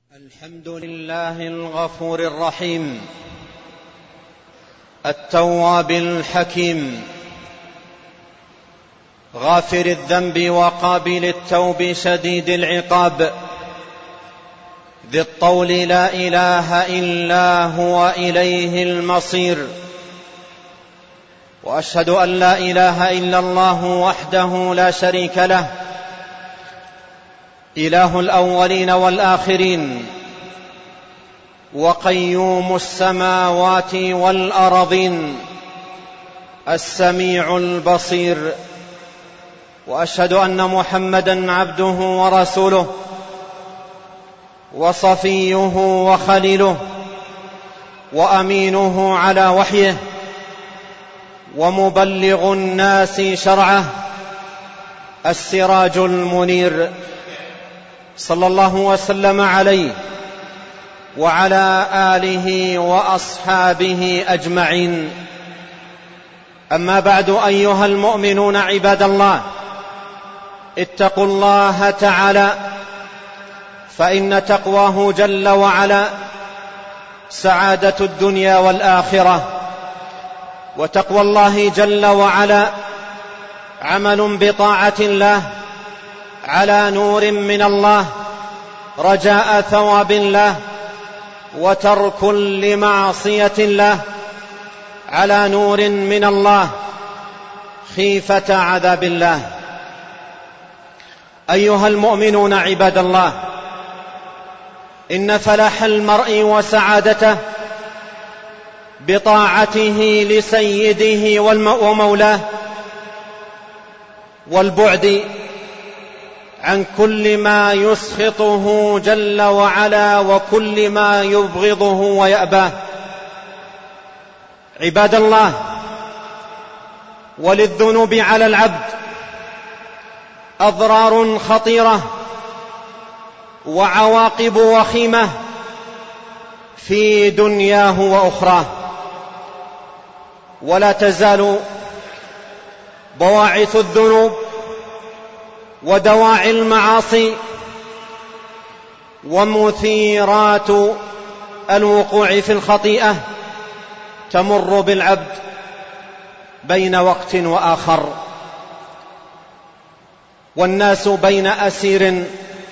الحمد لله الغفور الرحيم التواب الحكيم غافر الذنب وقابل التوب شديد العقاب ذي الطول لا إله إلا هو إليه المصير. وأشهد أن لا إله إلا الله وحده لا شريك له إله الأولين والآخرين وقيوم السماوات والأرضين السميع البصير. وأشهد أن محمدًا عبده ورسوله وصفيه وخليله وأمينه على وحيه ومبلغ الناس شرعه السراج المنير، صلى الله وسلم عليه وعلى آله وأصحابه أجمعين. أما بعد، أيها المؤمنون عباد الله، اتقوا الله تعالى، فإن تقواه جل وعلا سعادة الدنيا والآخرة. وتقوى الله جل وعلا عمل بطاعة الله على نور من الله رجاء ثواب الله، وترك لمعصية الله على نور من الله خيفة عذاب الله. أيها المؤمنون عباد الله، إن فلاح المرء وسعادته بطاعته لسيده ومولاه، والبعد عن كل ما يسخطه جل وعلا وكل ما يبغضه ويأباه. عباد الله، وللذنوب على العبد أضرار خطيرة وعواقب وخيمة في دنياه وأخراه، ولا تزال بواعث الذنوب ودواعي المعاصي ومثيرات الوقوع في الخطيئة تمر بالعبد بين وقت وآخر، والناس بين أسير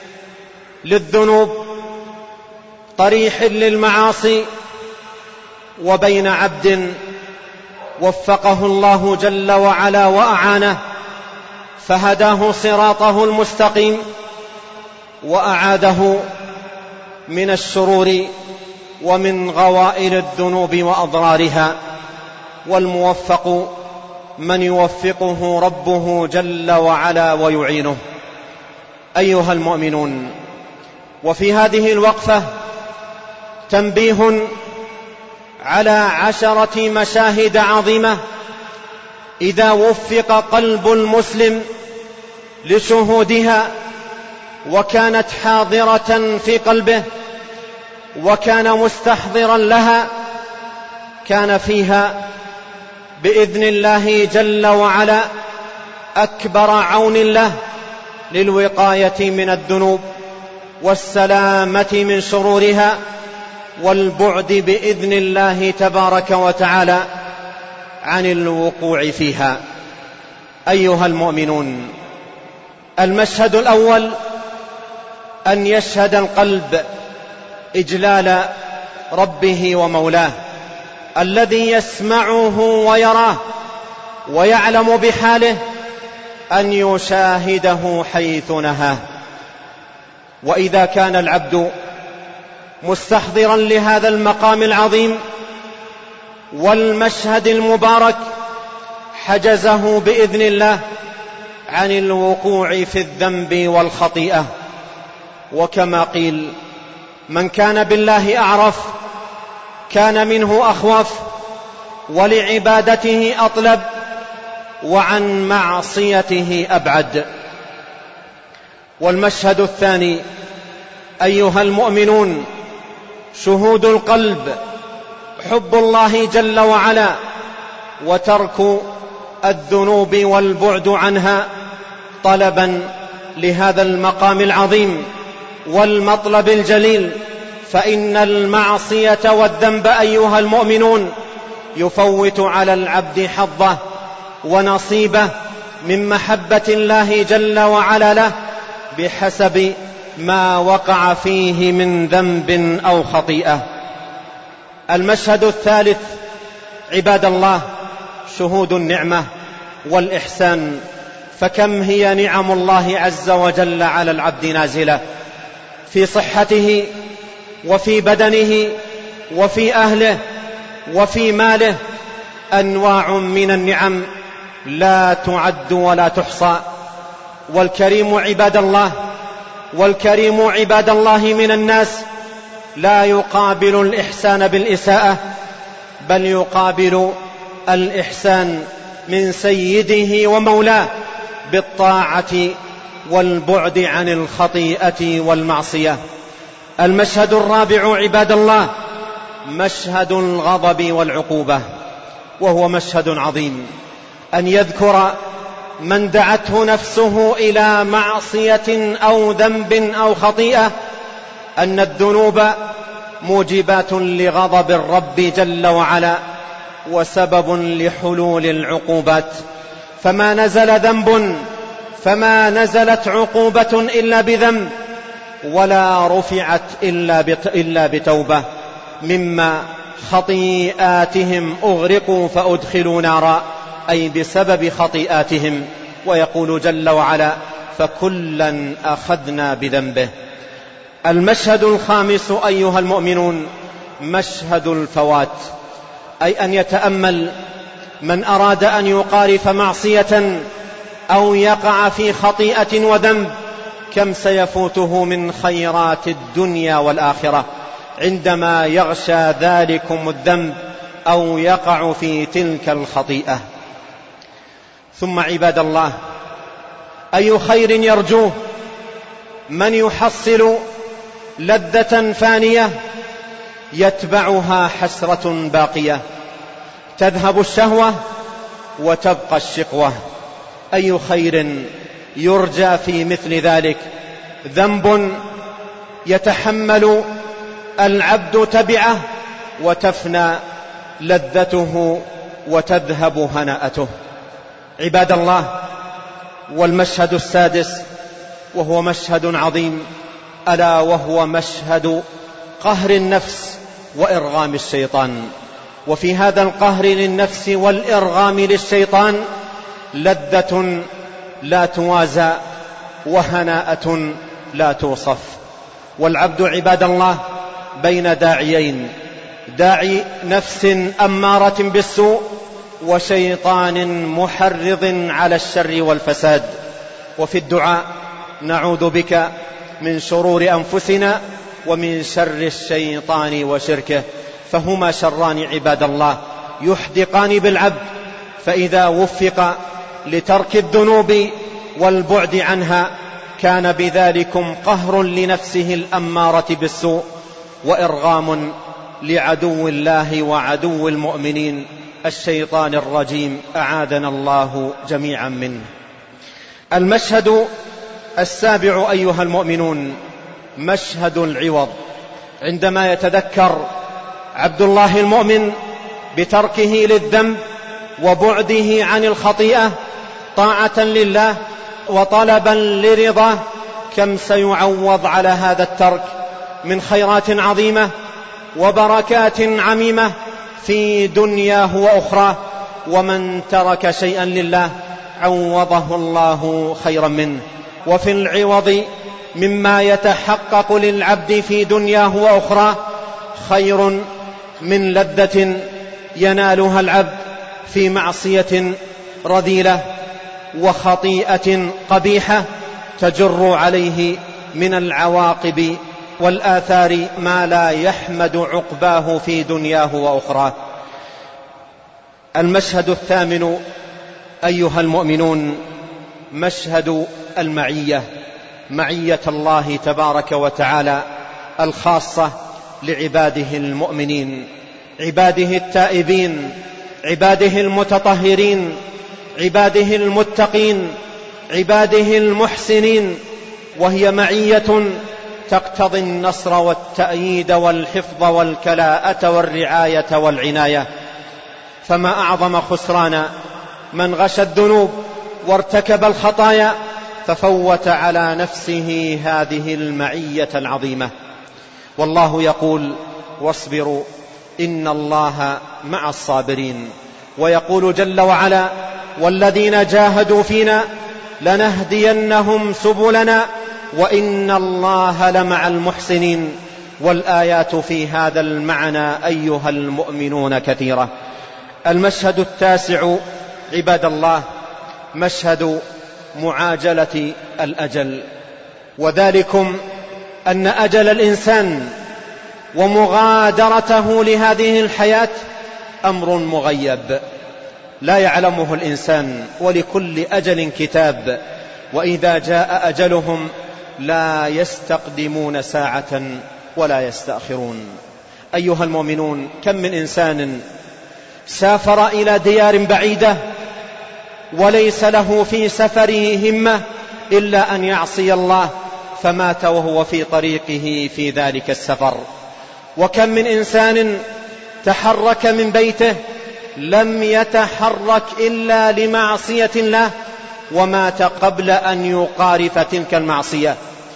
للذنوب طريح للمعاصي، وبين عبد وفقه الله جل وعلا وأعانه فهداه صراطه المستقيم وأعاده من الشرور ومن غوائل الذنوب وأضرارها. والموفق من يوفقه ربه جل وعلا ويعينه. أيها المؤمنون، وفي هذه الوقفة تنبيه على 10 مشاهد عظيمة إذا وفق قلب المسلم لشهودها وكانت حاضرة في قلبه وكان مستحضرا لها، كان فيها بإذن الله جل وعلا أكبر عون له للوقاية من الذنوب والسلامة من شرورها والبعد بإذن الله تبارك وتعالى عن الوقوع فيها. أيها المؤمنون، المشهد الأول أن يشهد القلب إجلال ربه ومولاه الذي يسمعه ويراه ويعلم بحاله، أن يشاهده حيث نهاه. وإذا كان العبد مستحضرا لهذا المقام العظيم والمشهد المبارك، حجزه بإذن الله عن الوقوع في الذنب والخطيئة. وكما قيل: من كان بالله أعرف كان منه أخوف، ولعبادته أطلب، وعن معصيته أبعد. والمشهد الثاني أيها المؤمنون شهود القلب، حب الله جل وعلا وترك الذنوب والبعد عنها طلبا لهذا المقام العظيم والمطلب الجليل فإن المعصية والذنب أيها المؤمنون يفوت على العبد حظه ونصيبه من محبة الله جل وعلا له بحسب ما وقع فيه من ذنب أو خطيئة. المشهد الثالث عباد الله شهود النعمة والإحسان، فكم هي نعم الله عز وجل على العبد نازلة في صحته وفي بدنه وفي أهله وفي ماله، أنواع من النعم لا تعد ولا تحصى. والكريم عباد الله من الناس لا يقابل الإحسان بالإساءة، بل يقابل الإحسان من سيده ومولاه بالطاعة والبعد عن الخطيئة والمعصية. المشهد الرابع عباد الله مشهد الغضب والعقوبة، وهو مشهد عظيم، أن يذكر من دعته نفسه إلى معصية أو ذنب أو خطيئة أن الذنوب موجبات لغضب الرب جل وعلا وسبب لحلول العقوبات، فما نزلت عقوبة إلا بذنب، ولا رفعت إلا بتوبة. مما خطيئاتهم أغرقوا فأدخلوا نارا، أي بسبب خطيئاتهم. ويقول جل وعلا فكلا أخذنا بذنبه. المشهد الخامس أيها المؤمنون مشهد الفوات، أي أن يتأمل من أراد أن يقارف معصية أو يقع في خطيئة وذنب كم سيفوته من خيرات الدنيا والآخرة عندما يغشى ذلكم الذنب أو يقع في تلك الخطيئة. ثم عباد الله أي خير يرجوه من يحصل لذة فانية يتبعها حسرة باقية، تذهب الشهوة وتبقى الشقوة. أي خير يرجى في مثل ذلك؟ ذنب يتحمل العبد تبعه وتفنى لذته وتذهب هناءته. عباد الله، والمشهد السادس وهو مشهد عظيم، ألا وهو مشهد قهر النفس وإرغام الشيطان. وفي هذا القهر للنفس والإرغام للشيطان لذة لا توازى وهناءة لا توصف. والعبد عباد الله بين داعيين، داعي نفس أمارة بالسوء وشيطان محرض على الشر والفساد. وفي الدعاء نعوذ بك من شرور أنفسنا ومن شر الشيطان وشركه، فهما شران عباد الله يحدقان بالعبد، فإذا وفق لترك الذنوب والبعد عنها كان بذلكم قهر لنفسه الأمارة بالسوء وإرغام لعدو الله وعدو المؤمنين الشيطان الرجيم، أعاذنا الله جميعا منه. المشهد السابع أيها المؤمنون مشهد العوض، عندما يتذكر عبد الله المؤمن بتركه للذنب وبعده عن الخطيئة طاعة لله وطلبا لرضاه، كم سيعوض على هذا الترك من خيرات عظيمة وبركات عميمة في دنياه وأخراه. ومن ترك شيئا لله عوضه الله خيرا منه. وفي العوض مما يتحقق للعبد في دنياه وأخراه خير من لذة ينالها العبد في معصية رذيلة وخطيئة قبيحة تجر عليه من العواقب والآثار ما لا يحمد عقباه في دنياه وأخراه. المشهد الثامن أيها المؤمنون مشهد المعية، معية الله تبارك وتعالى الخاصة لعباده المؤمنين، عباده التائبين، عباده المتطهرين، عباده المتقين، عباده المحسنين. وهي معية تقتضي النصر والتأييد والحفظ والكلاءة والرعاية والعناية. فما أعظم خسران من غش الذنوب وارتكب الخطايا ففوت على نفسه هذه المعية العظيمة. والله يقول: واصبروا إن الله مع الصابرين. ويقول جل وعلا: والذين جاهدوا فينا لنهدينهم سبلنا وإن الله لمع المحسنين. والآيات في هذا المعنى أيها المؤمنون كثيرة. المشهد التاسع عباد الله مشهد معاجلة الأجل، وذلكم أن أجل الإنسان ومغادرته لهذه الحياة أمر مغيب لا يعلمه الإنسان، ولكل أجل كتاب، وإذا جاء أجلهم لا يستقدمون ساعة ولا يستأخرون. أيها المؤمنون، كم من إنسان سافر إلى ديار بعيدة وليس له في سفره همة إلا أن يعصي الله فمات وهو في طريقه في ذلك السفر. وكم من إنسان تحرك من بيته لم يتحرك إلا لمعصية الله ومات قبل أن يقارف تلك المعصية.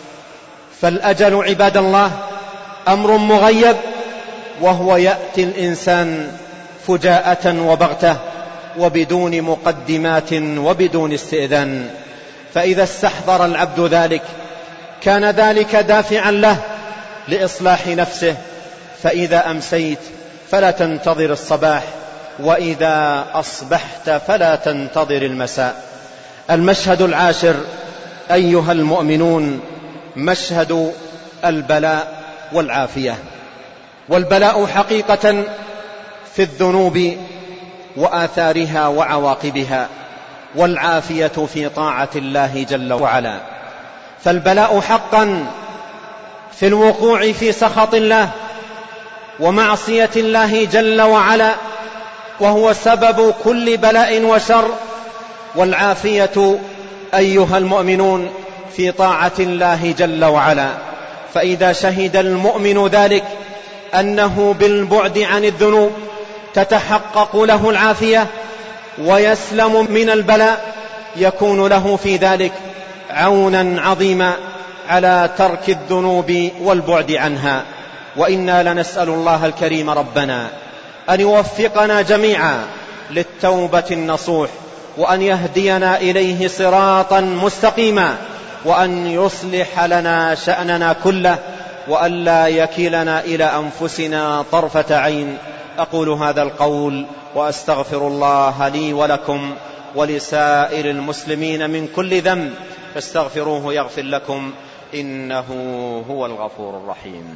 فالأجل عباد الله أمر مغيب، وهو يأتي الإنسان فجاءة وبغتة وبدون مقدمات وبدون استئذان. فإذا استحضر العبد ذلك كان ذلك دافعا له لإصلاح نفسه، فإذا أمسيت فلا تنتظر الصباح، وإذا أصبحت فلا تنتظر المساء. المشهد العاشر أيها المؤمنون مشهد البلاء والعافية. والبلاء حقيقة في الذنوب وآثارها وعواقبها، والعافية في طاعة الله جل وعلا. فالبلاء حقا في الوقوع في سخط الله ومعصية الله جل وعلا، وهو سبب كل بلاء وشر. والعافية أيها المؤمنون في طاعة الله جل وعلا. فإذا شهد المؤمن ذلك أنه بالبعد عن الذنوب تتحقق له العافية ويسلم من البلاء، يكون له في ذلك عونا عظيما على ترك الذنوب والبعد عنها. وإنا لنسأل الله الكريم ربنا أن يوفقنا جميعا للتوبة النصوح، وأن يهدينا إليه صراطا مستقيما، وأن يصلح لنا شأننا كله، وأن لا يكلنا إلى أنفسنا طرفة عين. أقول هذا القول وأستغفر الله لي ولكم ولسائر المسلمين من كل ذنب، فاستغفروه يغفر لكم، إنه هو الغفور الرحيم.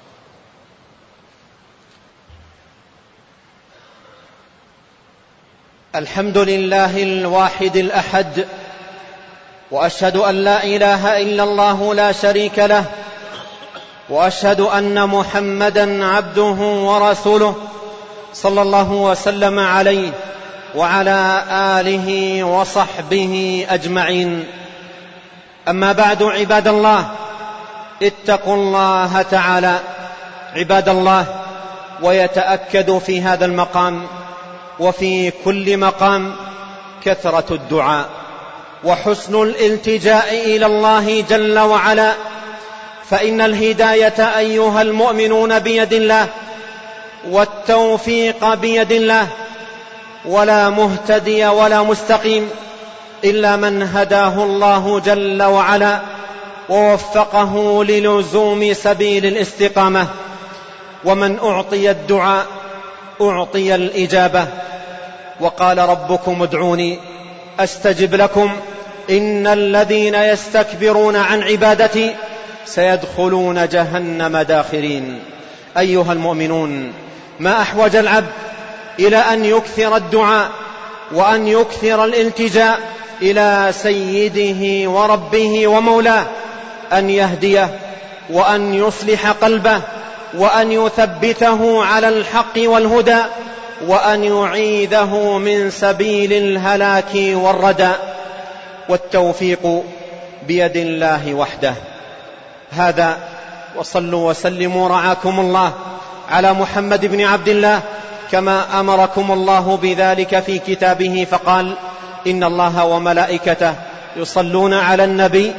الحمد لله الواحد الأحد، وأشهد أن لا إله إلا الله لا شريك له، وأشهد أن محمدا عبده ورسوله صلى الله وسلم عليه وعلى آله وصحبه أجمعين. أما بعد، عباد الله، اتقوا الله تعالى عباد الله. ويتأكد في هذا المقام وفي كل مقام كثرة الدعاء وحسن الالتجاء إلى الله جل وعلا، فإن الهداية أيها المؤمنون بيد الله، والتوفيق بيد الله، ولا مهتدي ولا مستقيم إلا من هداه الله جل وعلا ووفقه للزوم سبيل الاستقامة. ومن أعطي الدعاء أعطي الإجابة. وقال ربكم ادعوني أستجب لكم إن الذين يستكبرون عن عبادتي سيدخلون جهنم داخرين. أيها المؤمنون، ما أحوج العبد إلى أن يكثر الدعاء وأن يكثر الالتجاء إلى سيده وربه ومولاه، أن يهديه وأن يصلح قلبه وأن يثبته على الحق والهدى، وأن يعيذه من سبيل الهلاك والردى. والتوفيق بيد الله وحده. هذا وصلوا وسلموا رعاكم الله على محمد بن عبد الله كما أمركم الله بذلك في كتابه فقال: إن الله وملائكته يصلون على النبي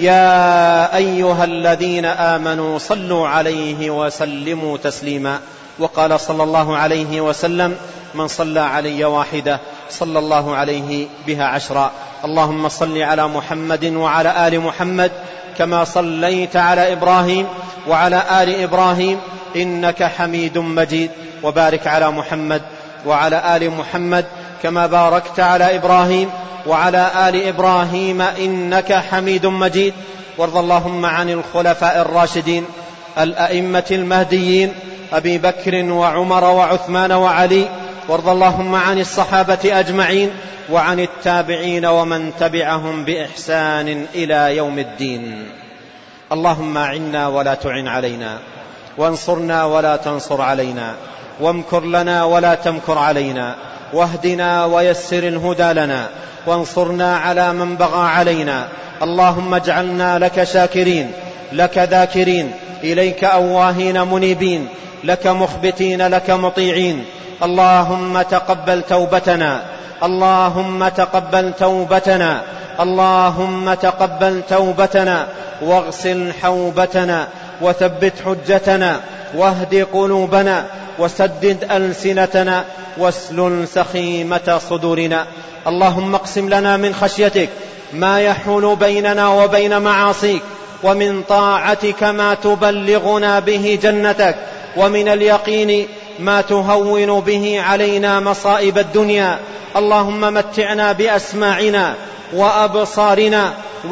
يا أيها الذين آمنوا صلوا عليه وسلموا تسليما. وقال صلى الله عليه وسلم: من صلى علي واحدة صلى الله عليه بها 10. اللهم صل على محمد وعلى آل محمد كما صليت على إبراهيم وعلى آل إبراهيم إنك حميد مجيد، وبارك على محمد وعلى آل محمد كما باركت على إبراهيم وعلى آل إبراهيم إنك حميد مجيد. وارض اللهم عن الخلفاء الراشدين الأئمة المهديين أبي بكر وعمر وعثمان وعلي، وارض اللهم عن الصحابة أجمعين وعن التابعين ومن تبعهم بإحسان إلى يوم الدين. اللهم أعنا ولا تعن علينا، وانصرنا ولا تنصر علينا، وامكر لنا ولا تمكر علينا، واهدنا ويسر الهدى لنا، وانصرنا على من بغى علينا. اللهم اجعلنا لك شاكرين، لك ذاكرين، إليك أواهين منيبين، لك مخبتين، لك مطيعين. اللهم تقبل توبتنا، اللهم تقبل توبتنا، اللهم تقبل توبتنا، واغسل حوبتنا، وثبت حجتنا، واهد قلوبنا، وسدد ألسنتنا، واسلل سخيمة صدورنا. اللهم اقسم لنا من خشيتك ما يحول بيننا وبين معاصيك، ومن طاعتك ما تبلغنا به جنتك، ومن اليقين ما تهون به علينا مصائب الدنيا. اللهم متعنا بأسماعنا وأبصارنا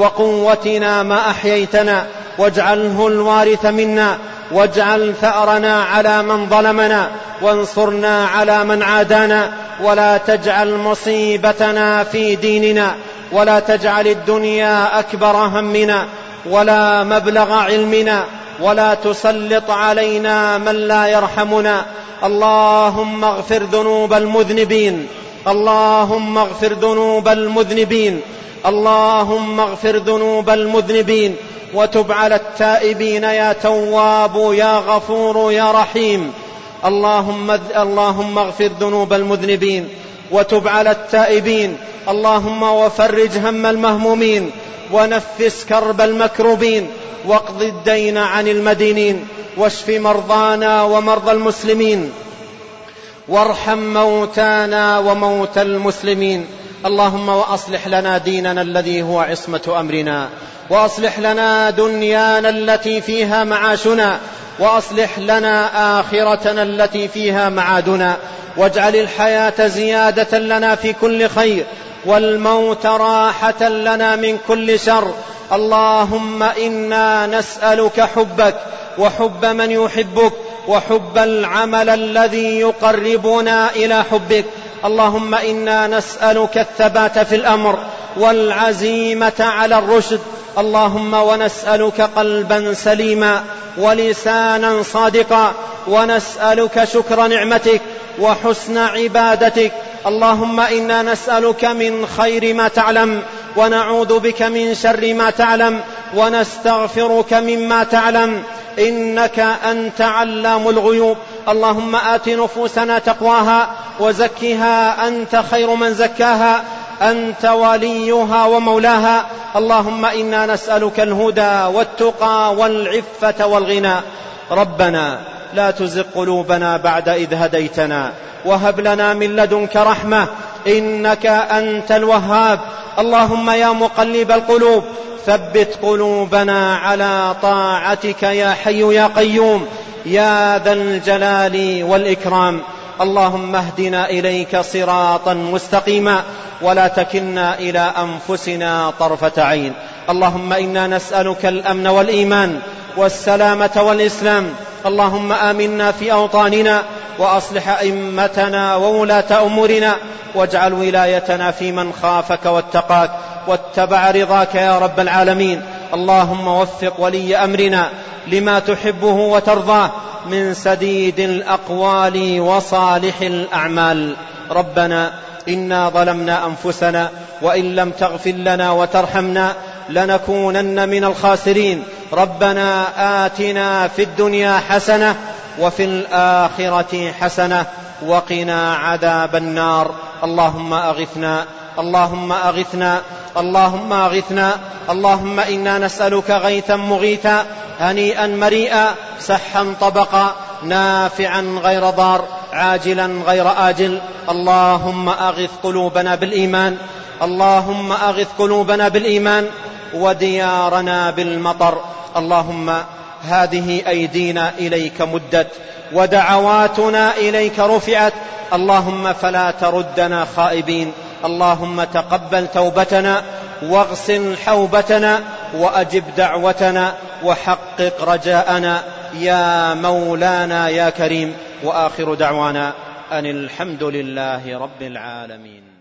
وقوتنا ما أحييتنا، واجعله الوارث منا، واجعل ثأرنا على من ظلمنا، وانصرنا على من عادانا، ولا تجعل مصيبتنا في ديننا، ولا تجعل الدنيا أكبر همنا ولا مبلغ علمنا، ولا تسلط علينا من لا يرحمنا. اللهم اغفر ذنوب المذنبين، اللهم اغفر ذنوب المذنبين، اللهم اغفر ذنوب المذنبين، وتب على التائبين يا تواب يا غفور يا رحيم. اللهم اغفر ذنوب المذنبين، وتب على التائبين. اللهم وفرج هم المهمومين، ونفس كرب المكروبين، واقض الدين عن المدينين، واشف مرضانا ومرضى المسلمين، وارحم موتانا وموتى المسلمين. اللهم وأصلح لنا ديننا الذي هو عصمة أمرنا، وأصلح لنا دنيانا التي فيها معاشنا، وأصلح لنا آخرتنا التي فيها معادنا، واجعل الحياة زيادة لنا في كل خير، والموت راحة لنا من كل شر. اللهم إنا نسألك حبك وحب من يحبك، وحب العمل الذي يقربنا إلى حبك. اللهم إنا نسألك الثبات في الأمر والعزيمة على الرشد. اللهم ونسألك قلبا سليما ولسانا صادقا، ونسألك شكر نعمتك وحسن عبادتك. اللهم إنا نسألك من خير ما تعلم، ونعوذ بك من شر ما تعلم، ونستغفرك مما تعلم، إنك أنت علام الغيوب. اللهم آت نفوسنا تقواها وزكها أنت خير من زكاها، أنت وليها ومولاها. اللهم إنا نسألك الهدى والتقى والعفة والغنى. ربنا لا تزغ قلوبنا بعد إذ هديتنا، وهب لنا من لدنك رحمة إنك أنت الوهاب. اللهم يا مقلب القلوب ثبت قلوبنا على طاعتك يا حي يا قيوم يا ذا الجلال والإكرام. اللهم اهدنا إليك صراطا مستقيما، ولا تكلنا إلى أنفسنا طرفة عين. اللهم إنا نسألك الأمن والإيمان والسلامة والإسلام. اللهم آمنا في أوطاننا، وأصلح أئمتنا وولاة أمورنا، واجعل ولايتنا في من خافك واتقاك واتبع رضاك يا رب العالمين. اللهم وفق ولي أمرنا لما تحبه وترضاه من سديد الأقوال وصالح الأعمال. ربنا إنا ظلمنا أنفسنا، وإن لم تغفر لنا وترحمنا لنكونن من الخاسرين. ربنا آتنا في الدنيا حسنة وفي الآخرة حسنة وقنا عذاب النار. اللهم أغثنا، اللهم أغثنا، اللهم أغثنا. اللهم إنا نسألك غيثا مغيثا هنيئا مريئا سحا طبقا نافعا غير ضار عاجلا غير آجل. اللهم أغث قلوبنا بالإيمان، اللهم أغث قلوبنا بالإيمان وديارنا بالمطر. اللهم هذه أيدينا إليك مدت ودعواتنا إليك رفعت، اللهم فلا تردنا خائبين. اللهم تقبل توبتنا واغسل حوبتنا وأجب دعوتنا وحقق رجاءنا يا مولانا يا كريم. وآخر دعوانا أن الحمد لله رب العالمين.